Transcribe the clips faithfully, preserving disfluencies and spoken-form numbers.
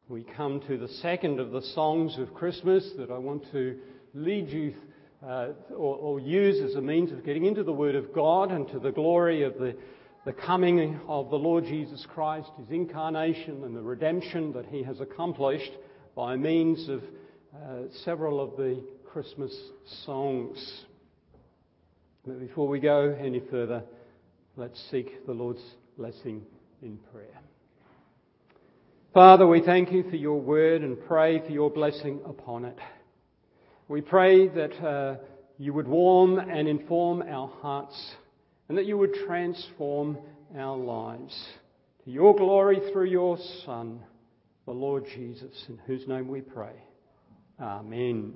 We come to the second of the songs of Christmas that I want to lead you uh, or, or use as a means of getting into the Word of God and to the glory of the, the coming of the Lord Jesus Christ, His incarnation and the redemption that He has accomplished by means of uh, several of the Christmas songs. But before we go any further, let's seek the Lord's blessing in prayer. Father, we thank you for your word and pray for your blessing upon it. We pray that uh, you would warm and inform our hearts and that you would transform our lives to your glory through your Son, the Lord Jesus, in whose name we pray. Amen.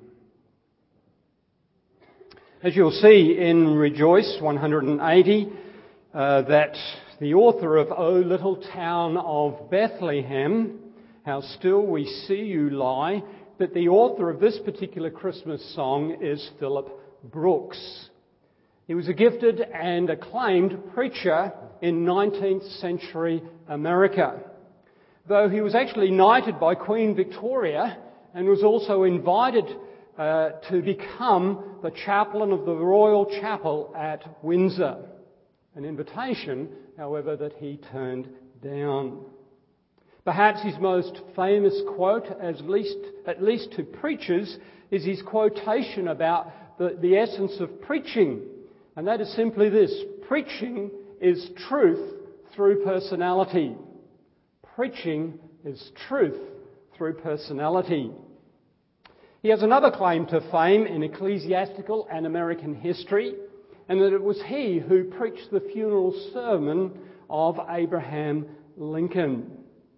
As you'll see in Rejoice one eighty, uh, that the author of O Little Town of Bethlehem, How Still We See You Lie, that the author of this particular Christmas song is Philip Brooks. He was a gifted and acclaimed preacher in nineteenth century America, though he was actually knighted by Queen Victoria and was also invited uh, to become the chaplain of the Royal Chapel at Windsor. An invitation, however, that he turned down. Perhaps his most famous quote, at least, at least to preachers, is his quotation about the, the essence of preaching. And that is simply this: preaching is truth through personality. Preaching is truth through personality. He has another claim to fame in ecclesiastical and American history, and that it was he who preached the funeral sermon of Abraham Lincoln.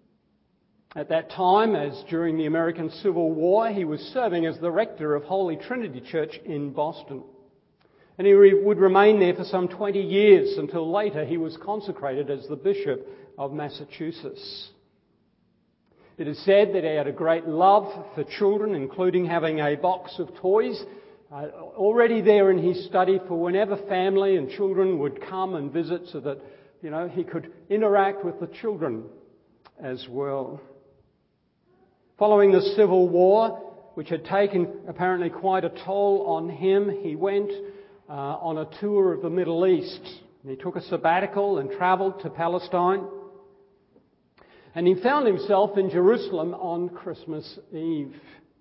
At that time, as during the American Civil War, he was serving as the rector of Holy Trinity Church in Boston. And he re- would remain there for some twenty years until later he was consecrated as the Bishop of Massachusetts. It is said that he had a great love for children, including having a box of toys Uh, already there in his study for whenever family and children would come and visit, so that, you know, he could interact with the children as well. Following the Civil War, which had taken apparently quite a toll on him, he went uh, on a tour of the Middle East. He took a sabbatical and travelled to Palestine. And he found himself in Jerusalem on Christmas Eve.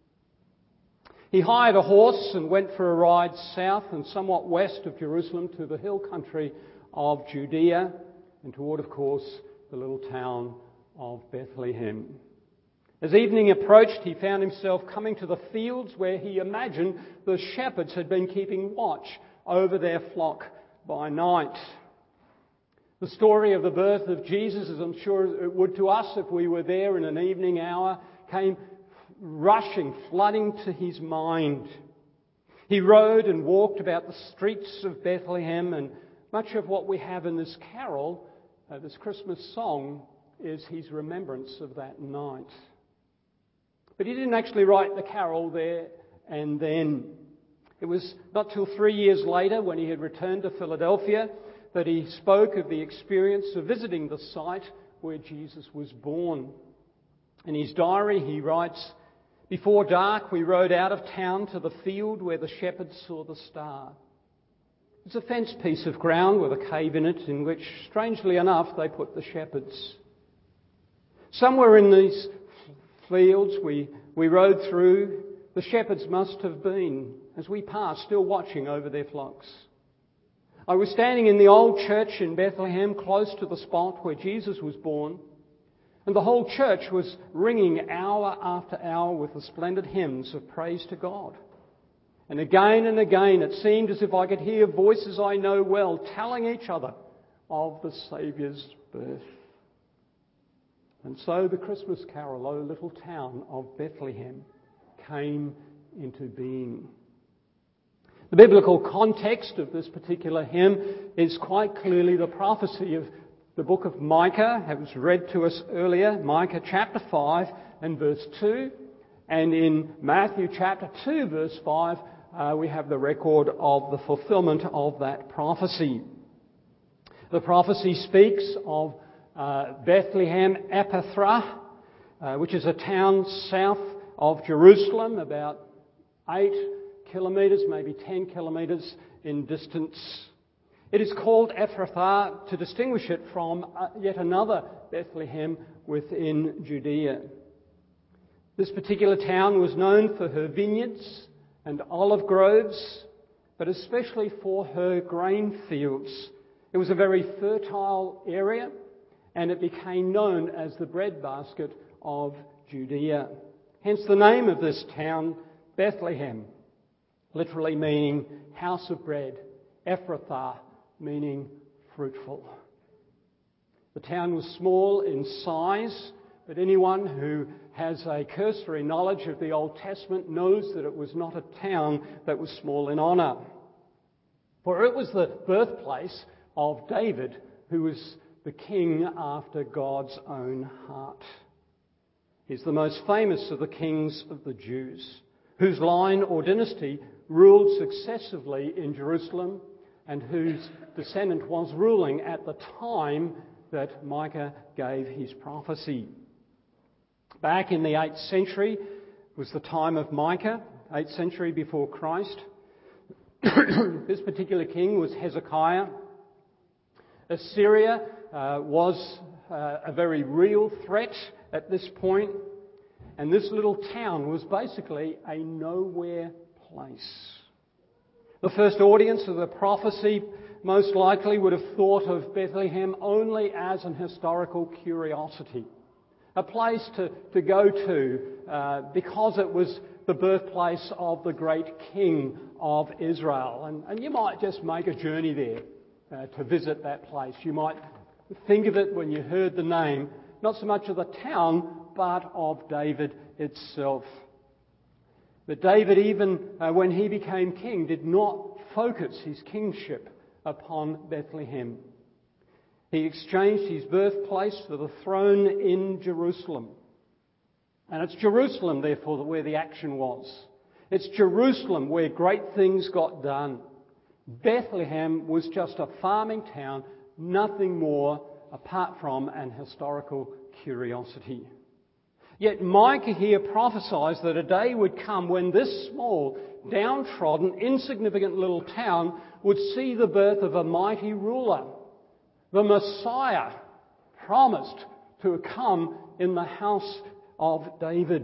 He hired a horse and went for a ride south and somewhat west of Jerusalem to the hill country of Judea and toward, of course, the little town of Bethlehem. As evening approached, he found himself coming to the fields where he imagined the shepherds had been keeping watch over their flock by night. The story of the birth of Jesus, as I'm sure it would to us if we were there in an evening hour, came rushing, flooding to his mind. He rode and walked about the streets of Bethlehem, and much of what we have in this carol, uh, this Christmas song, is his remembrance of that night. But he didn't actually write the carol there and then. It was not till three years later, when he had returned to Philadelphia, that he spoke of the experience of visiting the site where Jesus was born. In his diary he writes, "Before dark we rode out of town to the field where the shepherds saw the star. It's a fenced piece of ground with a cave in it, in which, strangely enough, they put the shepherds. Somewhere in these fields we, we rode through, the shepherds must have been, as we passed, still watching over their flocks. I was standing in the old church in Bethlehem, close to the spot where Jesus was born, and the whole church was ringing hour after hour with the splendid hymns of praise to God. And again and again it seemed as if I could hear voices I know well telling each other of the Saviour's birth." And so the Christmas carol, O Little Town of Bethlehem, came into being. The biblical context of this particular hymn is quite clearly the prophecy of the book of Micah. It was read to us earlier, Micah chapter five and verse two. And in Matthew chapter two verse five, uh, we have the record of the fulfillment of that prophecy. The prophecy speaks of uh, Bethlehem Ephrathah, uh, which is a town south of Jerusalem, about eight kilometres, maybe ten kilometres in distance. It is called Ephrathah to distinguish it from uh, yet another Bethlehem within Judea. This particular town was known for her vineyards and olive groves, but especially for her grain fields. It was a very fertile area, and it became known as the breadbasket of Judea. Hence the name of this town, Bethlehem, literally meaning house of bread, Ephrathah, meaning fruitful. The town was small in size, but anyone who has a cursory knowledge of the Old Testament knows that it was not a town that was small in honour. For it was the birthplace of David, who was the king after God's own heart. He's the most famous of the kings of the Jews, whose line or dynasty ruled successively in Jerusalem and whose descendant was ruling at the time that Micah gave his prophecy. Back in the eighth century was the time of Micah, eighth century before Christ. This particular king was Hezekiah. Assyria uh, was uh, a very real threat at this point, and this little town was basically a nowhere place. The first audience of the prophecy most likely would have thought of Bethlehem only as an historical curiosity, a place to, to go to uh, because it was the birthplace of the great king of Israel. And, and you might just make a journey there uh, to visit that place. You might think of it when you heard the name, not so much of the town, but of David itself. But David, even uh, when he became king, did not focus his kingship upon Bethlehem. He exchanged his birthplace for the throne in Jerusalem. And it's Jerusalem, therefore, where the action was. It's Jerusalem where great things got done. Bethlehem was just a farming town, nothing more apart from an historical curiosity. Yet Micah here prophesies that a day would come when this small, downtrodden, insignificant little town would see the birth of a mighty ruler, the Messiah, promised to come in the house of David.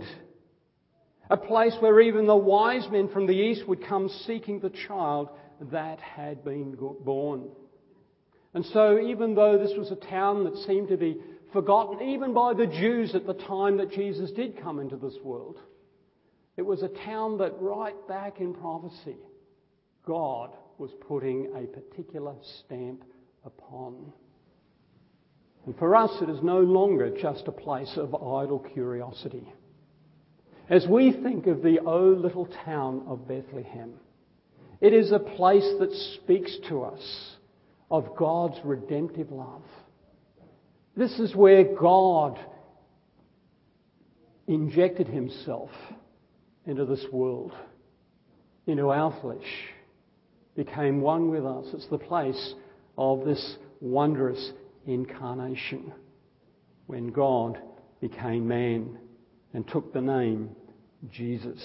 A place where even the wise men from the east would come seeking the child that had been born. And so even though this was a town that seemed to be forgotten even by the Jews at the time that Jesus did come into this world, it was a town that right back in prophecy, God was putting a particular stamp upon. And for us, it is no longer just a place of idle curiosity. As we think of the oh little town of Bethlehem, it is a place that speaks to us of God's redemptive love. This is where God injected himself into this world, into our flesh, became one with us. It's the place of this wondrous incarnation, when God became man and took the name Jesus.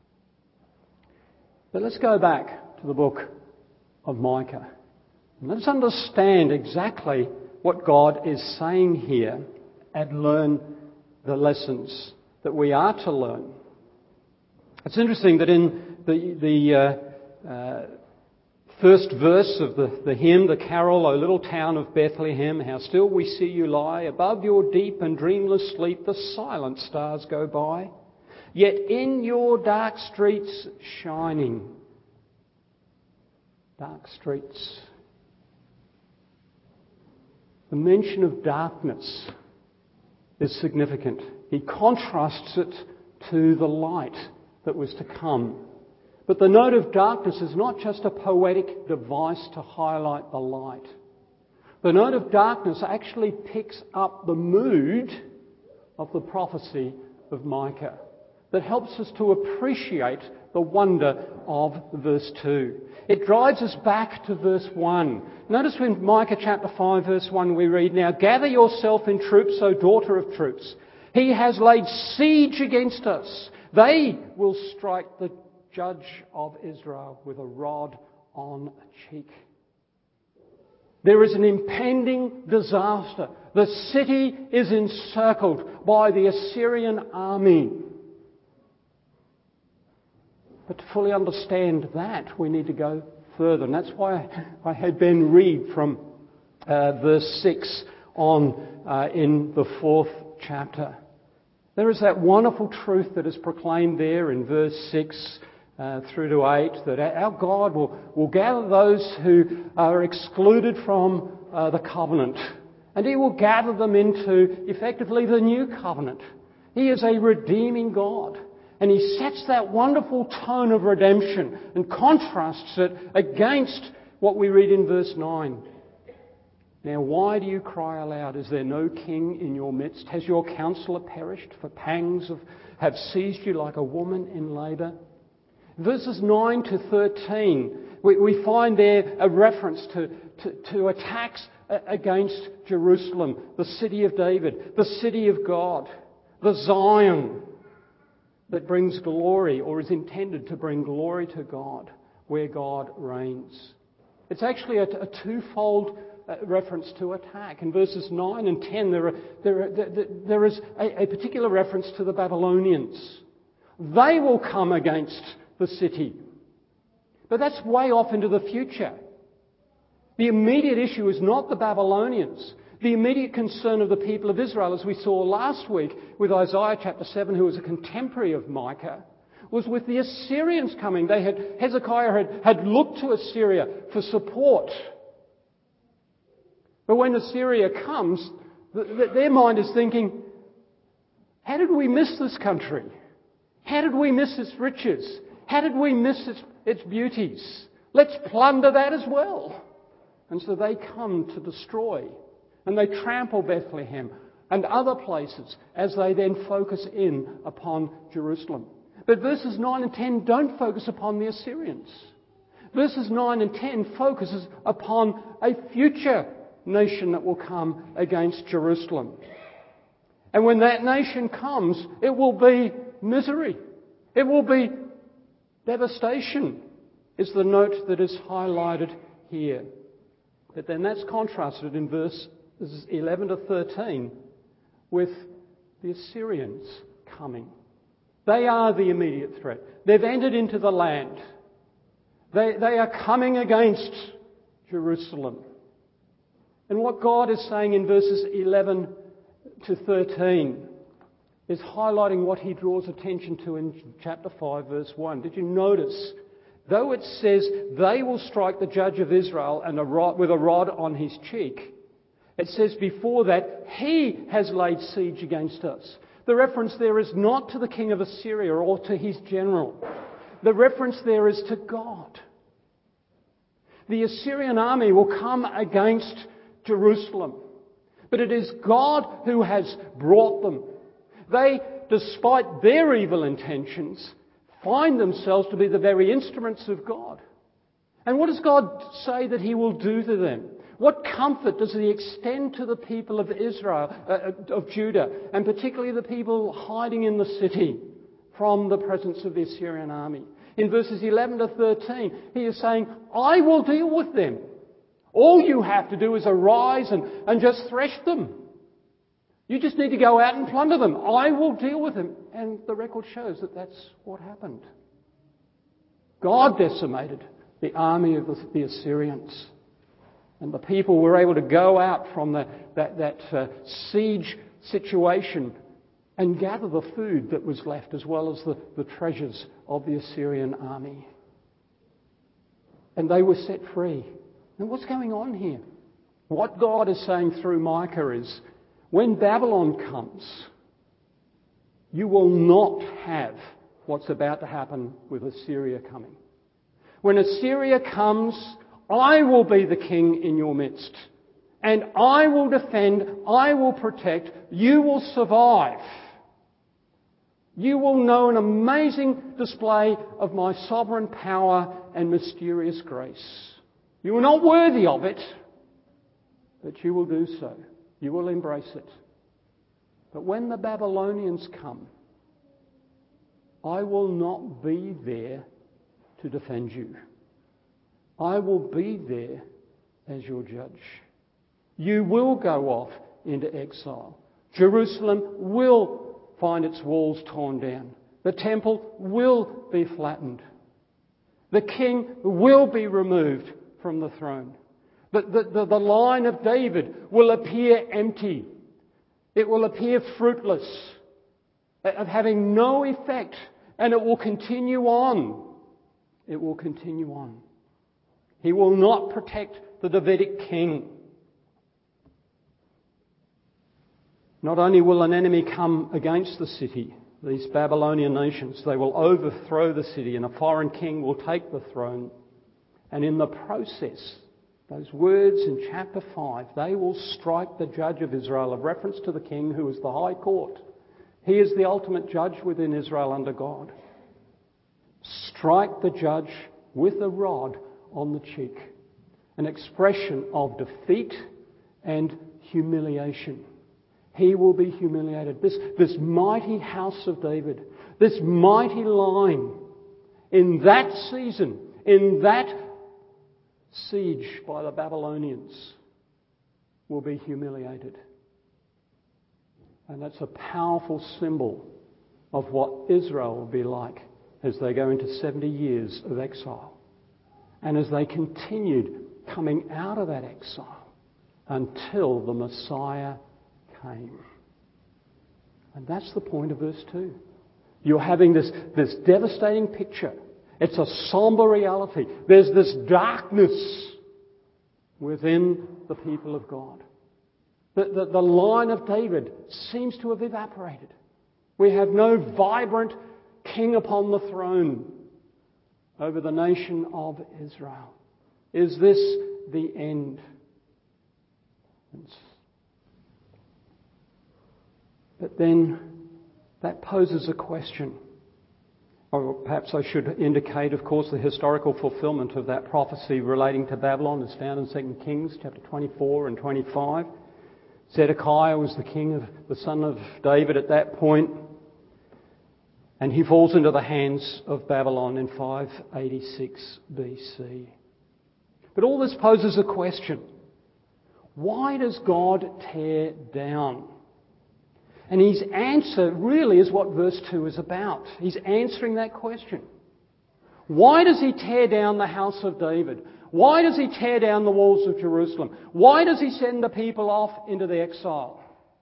But let's go back to the book of Micah. And let's understand exactly what God is saying here and learn the lessons that we are to learn. It's interesting that in the, the uh, uh, first verse of the, the hymn, the carol, O little town of Bethlehem, how still we see you lie, above your deep and dreamless sleep the silent stars go by, yet in your dark streets shining. Dark streets. The mention of darkness is significant. He contrasts it to the light that was to come. But the note of darkness is not just a poetic device to highlight the light. The note of darkness actually picks up the mood of the prophecy of Micah that helps us to appreciate the wonder of verse two. It drives us back to verse one. Notice when Micah chapter five verse one we read, now gather yourself in troops, O daughter of troops. He has laid siege against us. They will strike the judge of Israel with a rod on a cheek. There is an impending disaster. The city is encircled by the Assyrian army. But to fully understand that, we need to go further. And that's why I had Ben read from uh, verse six on uh, in the fourth chapter. There is that wonderful truth that is proclaimed there in verse six uh, through to eight, that our God will, will gather those who are excluded from uh, the covenant, and He will gather them into effectively the new covenant. He is a redeeming God. And He sets that wonderful tone of redemption and contrasts it against what we read in verse nine. Now, why do you cry aloud? Is there no king in your midst? Has your counselor perished? For pangs of, have seized you like a woman in labour. Verses nine to thirteen, we, we find there a reference to, to, to attacks against Jerusalem, the city of David, the city of God, the Zion that brings glory, or is intended to bring glory to God, where God reigns. It's actually a, a twofold uh, reference to attack. In verses nine and ten, there, are, there, are, there, there is a, a particular reference to the Babylonians. They will come against the city. But that's way off into the future. The immediate issue is not the Babylonians. The immediate concern of the people of Israel, as we saw last week with Isaiah chapter seven, who was a contemporary of Micah, was with the Assyrians coming. They had, Hezekiah had, had looked to Assyria for support. But when Assyria comes, the, the, their mind is thinking, how did we miss this country? How did we miss its riches? How did we miss its, its beauties? Let's plunder that as well. And so they come to destroy. And they trample Bethlehem and other places as they then focus in upon Jerusalem. But verses nine and ten don't focus upon the Assyrians. Verses nine and ten focuses upon a future nation that will come against Jerusalem. And when that nation comes, it will be misery. It will be devastation, is the note that is highlighted here. But then that's contrasted in verse eleven to thirteen with the Assyrians coming. They are the immediate threat. They've entered into the land. They, they are coming against Jerusalem. And what God is saying in verses eleven to thirteen is highlighting what He draws attention to in chapter five, verse one. Did you notice? Though it says they will strike the judge of Israel and a rod, with a rod on his cheek, it says before that, He has laid siege against us. The reference there is not to the king of Assyria or to his general. The reference there is to God. The Assyrian army will come against Jerusalem. But it is God who has brought them. They, despite their evil intentions, find themselves to be the very instruments of God. And what does God say that He will do to them? What comfort does He extend to the people of Israel, uh, of Judah, and particularly the people hiding in the city from the presence of the Assyrian army? In verses eleven to thirteen, He is saying, I will deal with them. All you have to do is arise and, and just thresh them. You just need to go out and plunder them. I will deal with them. And the record shows that that's what happened. God decimated the army of the, the Assyrians. And the people were able to go out from the, that, that uh, siege situation and gather the food that was left as well as the, the treasures of the Assyrian army. And they were set free. Now what's going on here? What God is saying through Micah is, when Babylon comes, you will not have what's about to happen with Assyria coming. When Assyria comes, I will be the king in your midst. And I will defend, I will protect, you will survive. You will know an amazing display of my sovereign power and mysterious grace. You are not worthy of it, but you will do so. You will embrace it. But when the Babylonians come, I will not be there to defend you. I will be there as your judge. You will go off into exile. Jerusalem will find its walls torn down. The temple will be flattened. The king will be removed from the throne. The, the, the, the line of David will appear empty. It will appear fruitless, of having no effect, and it will continue on. It will continue on. He will not protect the Davidic king. Not only will an enemy come against the city, these Babylonian nations, they will overthrow the city and a foreign king will take the throne. And in the process, those words in chapter five, they will strike the judge of Israel, a reference to the king who is the high court. He is the ultimate judge within Israel under God. Strike the judge with a rod on the cheek, an expression of defeat and humiliation. He will be humiliated. This, this mighty house of David, this mighty line, in that season, in that siege by the Babylonians, will be humiliated. And that's a powerful symbol of what Israel will be like as they go into seventy years of exile. And as they continued coming out of that exile until the Messiah came. And that's the point of verse two. You're having this, this devastating picture. It's a somber reality. There's this darkness within the people of God. The, the, the line of David seems to have evaporated. We have no vibrant king upon the throne over the nation of Israel. Is this the end? But then that poses a question. Or perhaps I should indicate, of course, the historical fulfillment of that prophecy relating to Babylon is found in Second Kings chapter twenty-four and twenty-five. Zedekiah was the king of the son of David at that point, and he falls into the hands of Babylon in five eighty-six B C. But all this poses a question. Why does God tear down? And his answer really is what verse two is about. He's answering that question. Why does he tear down the house of David? Why does he tear down the walls of Jerusalem? Why does he send the people off into the exile?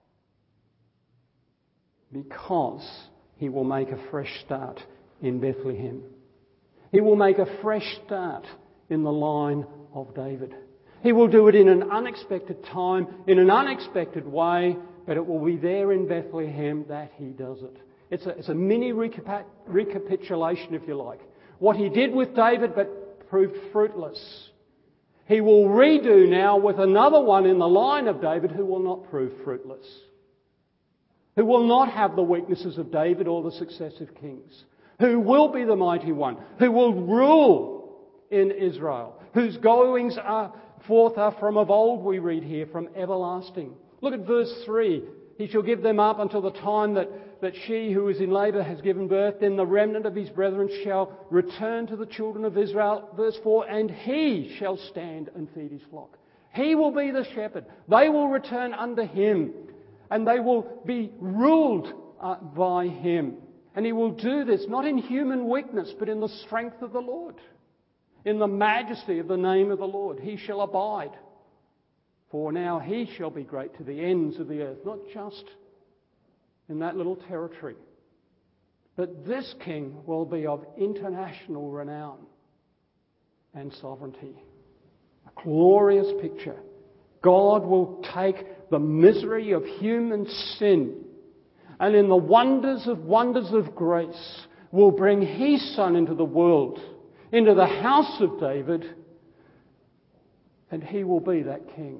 Because he will make a fresh start in Bethlehem. He will make a fresh start in the line of David. He will do it in an unexpected time, in an unexpected way, but it will be there in Bethlehem that he does it. It's a, it's a mini recap- recapitulation, if you like. What he did with David, but proved fruitless. He will redo now with another one in the line of David who will not prove fruitless. Who will not have the weaknesses of David or the successive kings. Who will be the mighty one. Who will rule in Israel. Whose goings are forth are from of old, we read here, from everlasting. Look at verse three. He shall give them up until the time that, that she who is in labour has given birth. Then the remnant of his brethren shall return to the children of Israel. Verse four, and he shall stand and feed his flock. He will be the shepherd. They will return unto him. And they will be ruled uh, by him. And he will do this not in human weakness, but in the strength of the Lord. In the majesty of the name of the Lord. He shall abide. For now he shall be great to the ends of the earth, not just in that little territory. But this king will be of international renown and sovereignty. A glorious picture. God will take the misery of human sin and in the wonders of wonders of grace will bring his Son into the world, into the house of David, and he will be that king.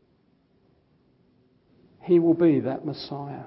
He will be that Messiah.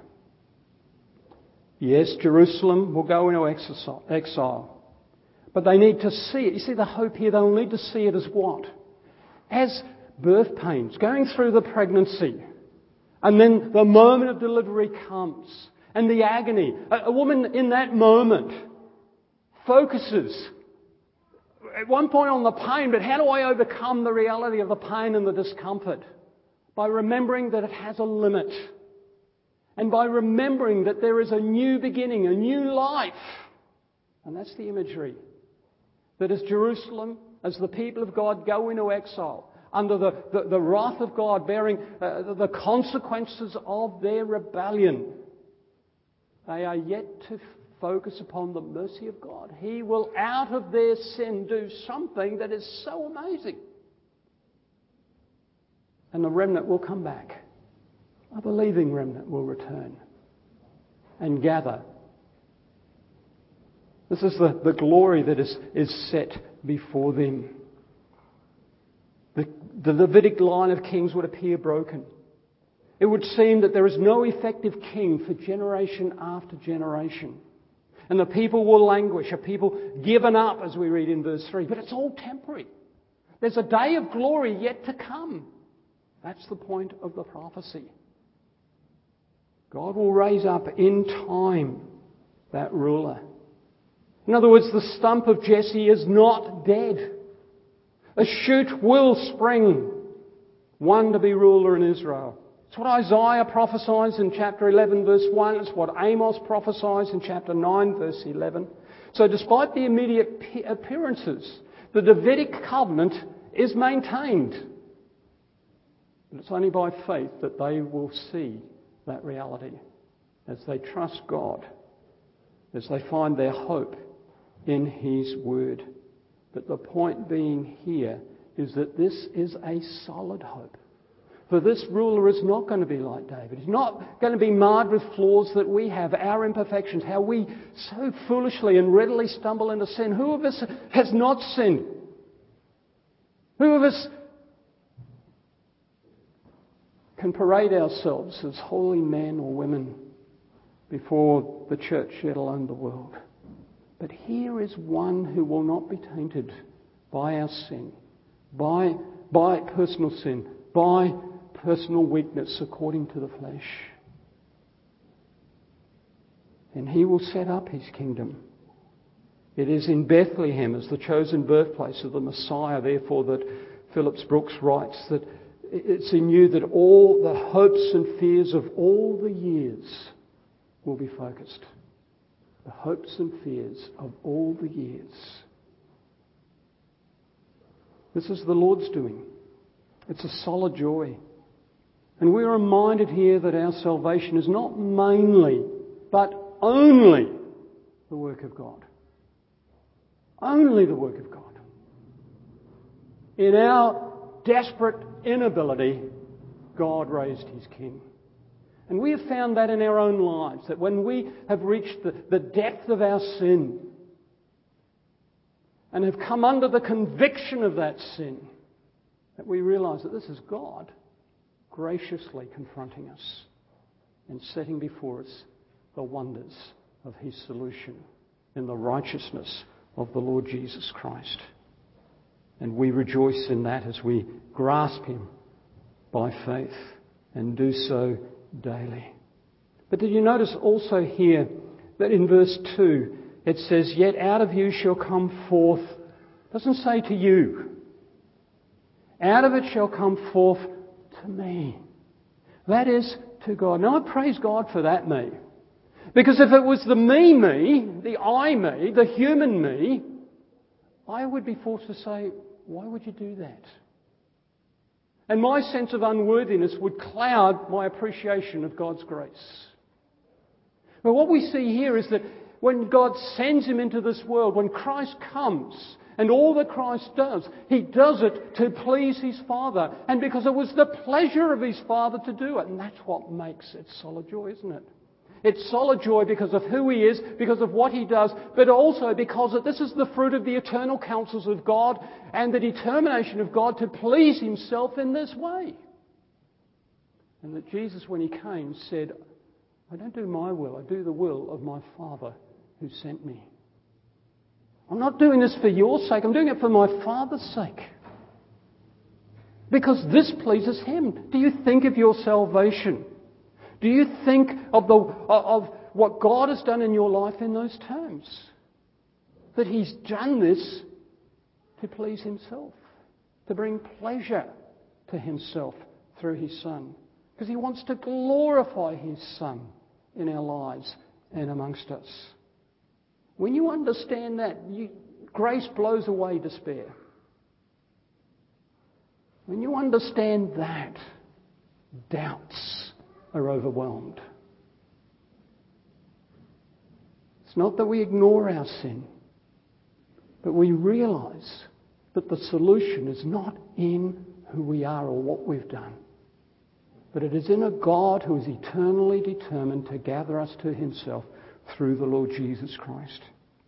Yes, Jerusalem will go into exile. But they need to see it. You see the hope here? They'll need to see it as what? As birth pains, going through the pregnancy. And then the moment of delivery comes. And the agony. A, a woman in that moment focuses at one point on the pain, but how do I overcome the reality of the pain and the discomfort? By remembering that it has a limit. And by remembering that there is a new beginning, a new life. And that's the imagery. That as Jerusalem, as the people of God go into exile, under the, the, the wrath of God, bearing uh, the consequences of their rebellion, they are yet to focus upon the mercy of God. He will, out of their sin, do something that is so amazing. And the remnant will come back. A believing remnant will return and gather. This is the, the glory that is, is set before them. The, the Levitic line of kings would appear broken. It would seem that there is no effective king for generation after generation. And the people will languish, a people given up, as we read in verse three. But it's all temporary. There's a day of glory yet to come. That's the point of the prophecy. God will raise up in time that ruler. In other words, the stump of Jesse is not dead. A shoot will spring, one to be ruler in Israel. It's what Isaiah prophesies in chapter eleven verse one. It's what Amos prophesies in chapter nine verse eleven. So despite the immediate appearances, the Davidic covenant is maintained. But it's only by faith that they will see that reality as they trust God, as they find their hope in His Word. But the point being here is that this is a solid hope. For this ruler is not going to be like David. He's not going to be marred with flaws that we have, our imperfections, how we so foolishly and readily stumble into sin. Who of us has not sinned? Who of us can parade ourselves as holy men or women before the church, let alone the world? But here is one who will not be tainted by our sin, by, by personal sin, by personal weakness according to the flesh. And He will set up His kingdom. It is in Bethlehem, as the chosen birthplace of the Messiah, therefore, that Phillips Brooks writes that it's in you that all the hopes and fears of all the years will be focused. The hopes and fears of all the years. This is the Lord's doing. It's a solid joy. And we're reminded here that our salvation is not mainly, but only the work of God. Only the work of God. In our desperate inability, God raised His King. And we have found that in our own lives, that when we have reached the, the depth of our sin and have come under the conviction of that sin, that we realise that this is God graciously confronting us and setting before us the wonders of His solution in the righteousness of the Lord Jesus Christ. And we rejoice in that as we grasp Him by faith and do so daily. But did you notice also here that in verse two it says, "Yet out of you shall come forth," it doesn't say to you, "out of it shall come forth to me." That is, to God. Now I praise God for that me. Because if it was the me me, the I me, the human me, I would be forced to say, why would you do that? And my sense of unworthiness would cloud my appreciation of God's grace. But what we see here is that when God sends Him into this world, when Christ comes, and all that Christ does, He does it to please His Father. And because it was the pleasure of His Father to do it. And that's what makes it solid joy, isn't it? It's solid joy because of who He is, because of what He does, but also because that this is the fruit of the eternal counsels of God and the determination of God to please Himself in this way. And that Jesus, when He came, said, I don't do my will, I do the will of my Father who sent me. I'm not doing this for your sake, I'm doing it for my Father's sake. Because this pleases Him. Do you think of your salvation? Do you think of the of what God has done in your life in those terms? That He's done this to please Himself, to bring pleasure to Himself through His Son. Because He wants to glorify His Son in our lives and amongst us. When you understand that, you, grace blows away despair. When you understand that, doubts are overwhelmed. It's not that we ignore our sin, but we realise that the solution is not in who we are or what we've done, but it is in a God who is eternally determined to gather us to Himself through the Lord Jesus Christ.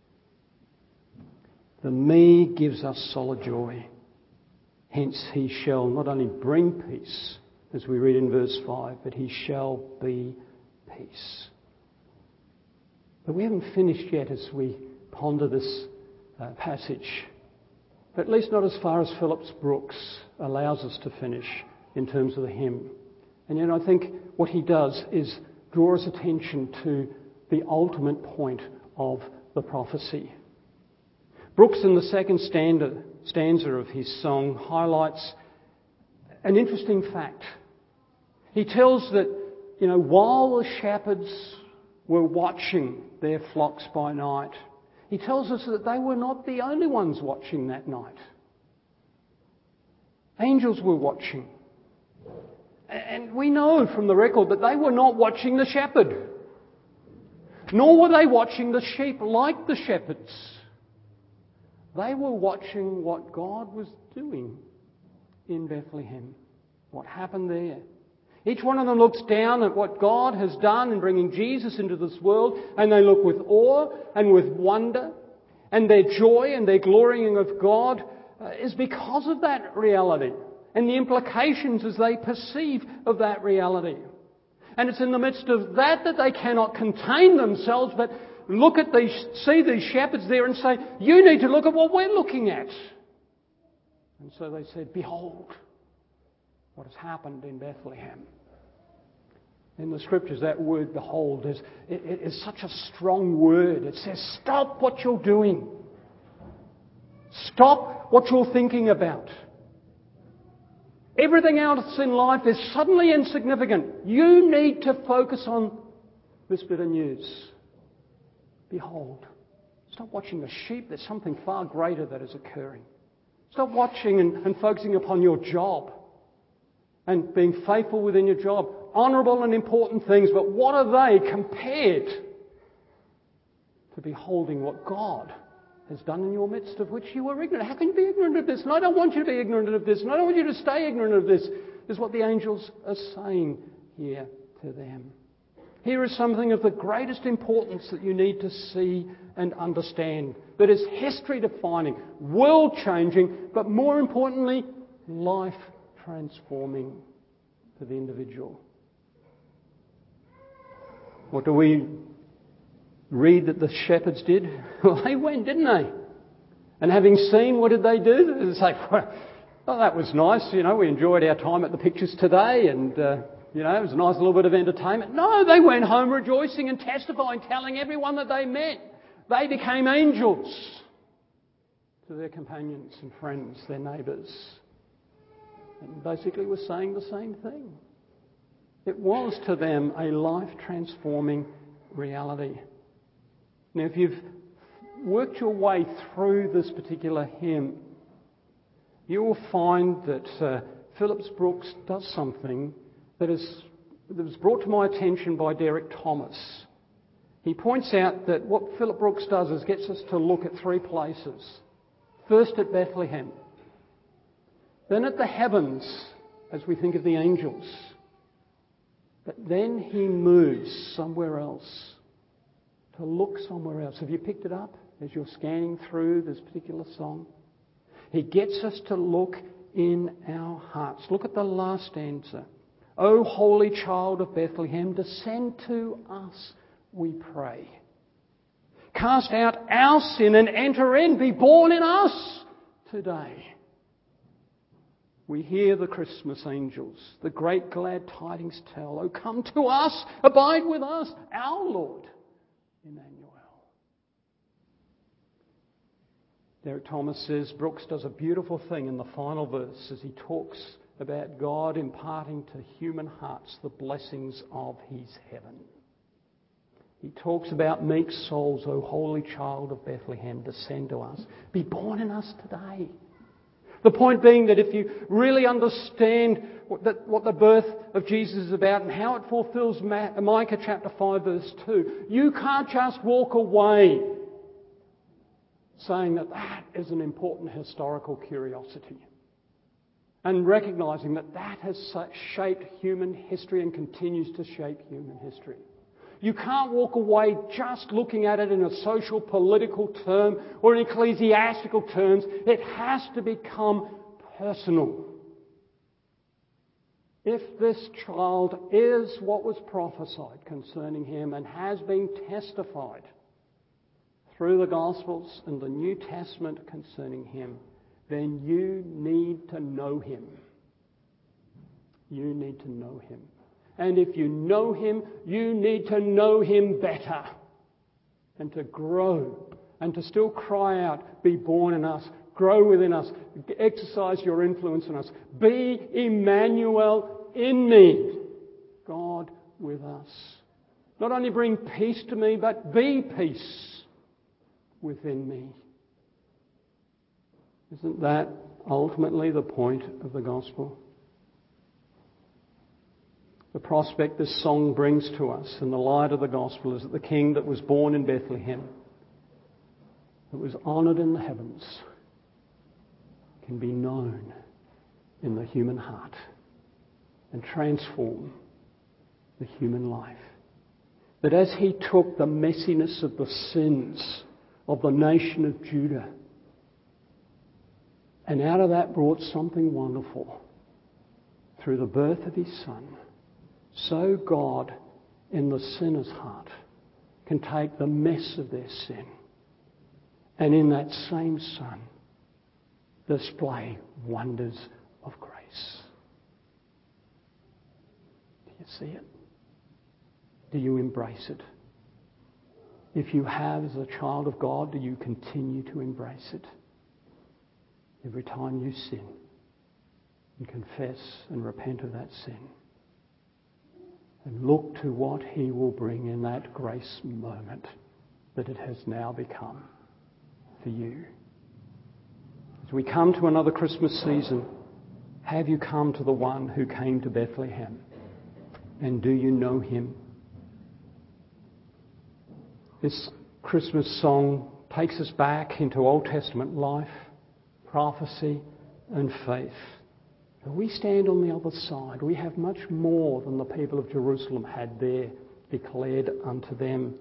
The me gives us solid joy. Hence He shall not only bring peace, as we read in verse five, but He shall be peace. But we haven't finished yet as we ponder this uh, passage. But at least not as far as Phillips Brooks allows us to finish in terms of the hymn. And yet I think what he does is draw us attention to the ultimate point of the prophecy. Brooks, in the second stanza, stanza of his song, highlights an interesting fact. He tells that, you know, while the shepherds were watching their flocks by night, he tells us that they were not the only ones watching that night. Angels were watching. And we know from the record that they were not watching the shepherd. Nor were they watching the sheep like the shepherds. They were watching what God was doing in Bethlehem. What happened there. Each one of them looks down at what God has done in bringing Jesus into this world, and they look with awe and with wonder, and their joy and their glorying of God uh, is because of that reality and the implications as they perceive of that reality. And it's in the midst of that that they cannot contain themselves, but look at these, see these shepherds there and say, you need to look at what we're looking at. And so they said, behold what has happened in Bethlehem. In the scriptures, that word behold is, it, it is such a strong word. It says, stop what you're doing. Stop what you're thinking about. Everything else in life is suddenly insignificant. You need to focus on this bit of news. Behold. Stop watching the sheep. There's something far greater that is occurring. Stop watching and, and focusing upon your job and being faithful within your job. Honourable and important things, but what are they compared to beholding what God has done in your midst, of which you were ignorant? How can you be ignorant of this? And I don't want you to be ignorant of this, and I don't want you to stay ignorant of this, is what the angels are saying here to them. Here is something of the greatest importance that you need to see and understand, that is history defining, world changing, but more importantly, life transforming to the individual. What do we read that the shepherds did? Well, they went, didn't they? And having seen, what did they do? They say, well, oh, that was nice. You know, we enjoyed our time at the pictures today, and uh, you know, it was a nice little bit of entertainment. No, they went home rejoicing and testifying, telling everyone that they met. They became angels to their companions and friends, their neighbours. And basically were saying the same thing. It was to them a life-transforming reality. Now, if you've worked your way through this particular hymn, you will find that uh, Phillips Brooks does something that, is, that was brought to my attention by Derek Thomas. He points out that what Philip Brooks does is gets us to look at three places. First at Bethlehem. Then at the heavens, as we think of the angels. But then he moves somewhere else, to look somewhere else. Have you picked it up as you're scanning through this particular song? He gets us to look in our hearts. Look at the last stanza. O holy child of Bethlehem, descend to us, we pray. Cast out our sin and enter in. Be born in us today. We hear the Christmas angels, the great glad tidings tell, "Oh, come to us, abide with us, our Lord, Emmanuel." Derek Thomas says Brooks does a beautiful thing in the final verse as he talks about God imparting to human hearts the blessings of his heaven. He talks about meek souls, "O holy child of Bethlehem, descend to us. Be born in us today." The point being that if you really understand what the, what the birth of Jesus is about and how it fulfills Micah chapter five verse two, you can't just walk away saying that that is an important historical curiosity and recognising that that has shaped human history and continues to shape human history. You can't walk away just looking at it in a social, political term or in ecclesiastical terms. It has to become personal. If this child is what was prophesied concerning him and has been testified through the Gospels and the New Testament concerning him, then you need to know him. You need to know him. And if you know him, you need to know him better and to grow and to still cry out, "Be born in us, grow within us, exercise your influence in us. Be Emmanuel in me, God with us. Not only bring peace to me, but be peace within me." Isn't that ultimately the point of the gospel? The prospect this song brings to us in the light of the gospel is that the King that was born in Bethlehem, that was honoured in the heavens, can be known in the human heart and transform the human life. That as he took the messiness of the sins of the nation of Judah and out of that brought something wonderful through the birth of his Son, so God, in the sinner's heart, can take the mess of their sin and in that same Son display wonders of grace. Do you see it? Do you embrace it? If you have as a child of God, do you continue to embrace it? Every time you sin and confess and repent of that sin. And look to what he will bring in that grace moment that it has now become for you. As we come to another Christmas season, have you come to the one who came to Bethlehem? And do you know him? This Christmas song takes us back into Old Testament life, prophecy and faith. We stand on the other side. We have much more than the people of Jerusalem had there declared unto them.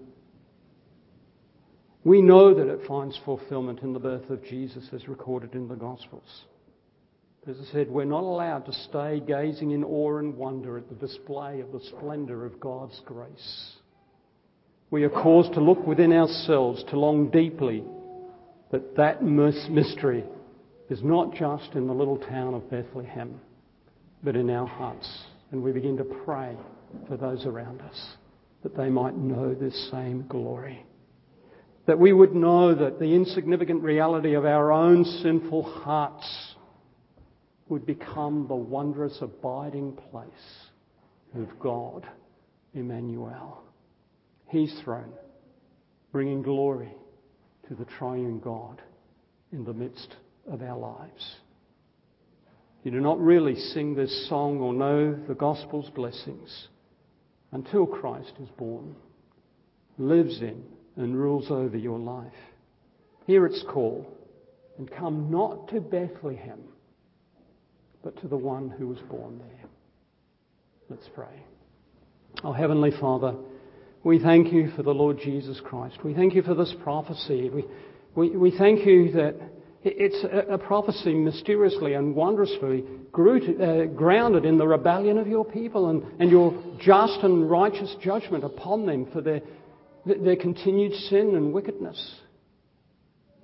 We know that it finds fulfillment in the birth of Jesus as recorded in the Gospels. As I said, we're not allowed to stay gazing in awe and wonder at the display of the splendour of God's grace. We are caused to look within ourselves, to long deeply that that mystery is not just in the little town of Bethlehem, but in our hearts. And we begin to pray for those around us, that they might know this same glory. That we would know that the insignificant reality of our own sinful hearts would become the wondrous abiding place of God, Emmanuel. His throne, bringing glory to the triune God in the midst of our lives. You do not really sing this song or know the gospel's blessings until Christ is born, lives in and rules over your life. Hear its call and come not to Bethlehem, but to the one who was born there. Let's pray. Oh, Heavenly Father, we thank you for the Lord Jesus Christ. We thank you for this prophecy. We, we, we thank you that it's a, a prophecy mysteriously and wondrously grew, uh, grounded in the rebellion of your people and, and your just and righteous judgment upon them for their, their continued sin and wickedness.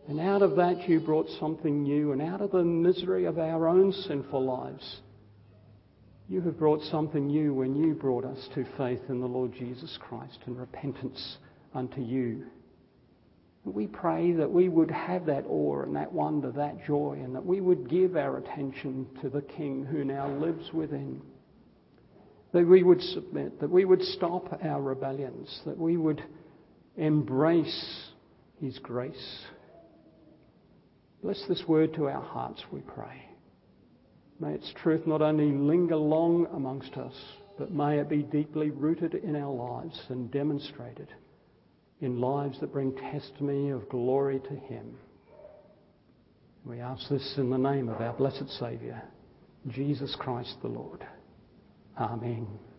And out of that you brought something new, and out of the misery of our own sinful lives, you have brought something new when you brought us to faith in the Lord Jesus Christ and repentance unto you. We pray that we would have that awe and that wonder, that joy, and that we would give our attention to the King who now lives within. That we would submit, that we would stop our rebellions, that we would embrace His grace. Bless this word to our hearts, we pray. May its truth not only linger long amongst us, but may it be deeply rooted in our lives and demonstrated in lives that bring testimony of glory to Him. We ask this in the name of our blessed Saviour, Jesus Christ the Lord. Amen.